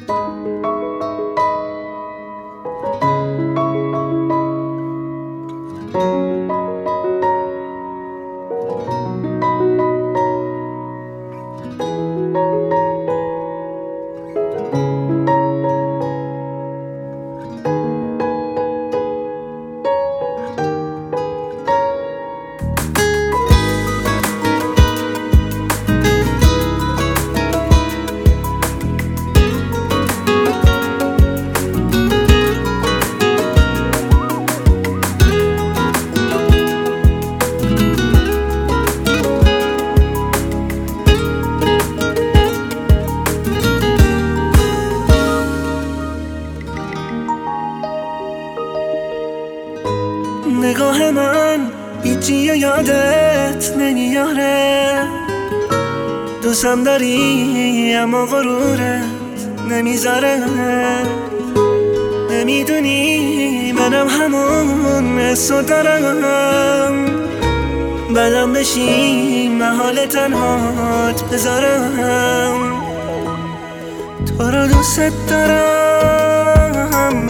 نگاه من هیچی یادت نمیاره، دوستم داری اما غرورت نمیذاره. نمیدونی منم همون حسو دارم، بدم بشی محال تنهات بذارم. تو رو دوست دارم